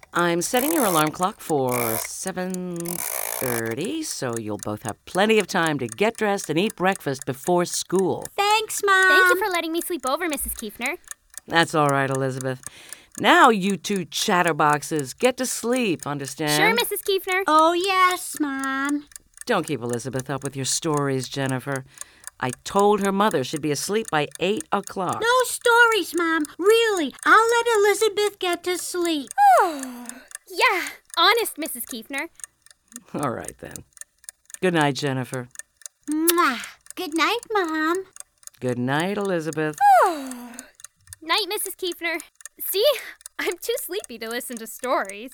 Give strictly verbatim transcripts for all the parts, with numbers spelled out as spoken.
I'm setting your alarm clock for seven thirty, so you'll both have plenty of time to get dressed and eat breakfast before school. Thanks, Mom. Thank you for letting me sleep over, Missus Kiefner. That's all right, Elizabeth. Now, you two chatterboxes, get to sleep, understand? Sure, Missus Kiefner. Oh, yes, Mom. Don't keep Elizabeth up with your stories, Jennifer. I told her mother she'd be asleep by eight o'clock. No stories, Mom. Really, I'll let Elizabeth get to sleep. Oh, yeah, honest, Missus Kiefner. All right, then. Good night, Jennifer. Mwah. Good night, Mom. Good night, Elizabeth. Night, Missus Kiefner. See, I'm too sleepy to listen to stories.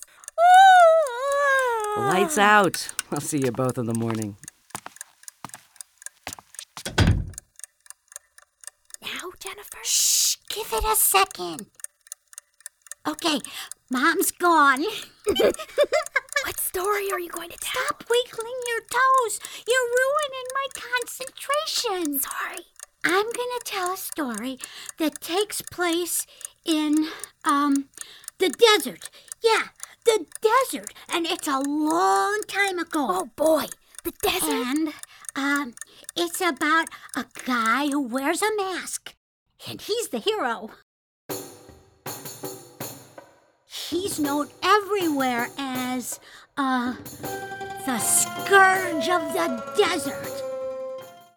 Lights out. I'll see you both in the morning. Now, Jennifer? Shh, give it a second. Okay, Mom's gone. What story are you going to tell? Stop wiggling your toes. You're ruining my concentration. Sorry. I'm going to tell a story that takes place in, um, the desert. Yeah, the desert. And it's a long time ago. Oh, boy. The desert? And, um, it's about a guy who wears a mask. And he's the hero. He's known everywhere as, uh, the Scourge of the Desert.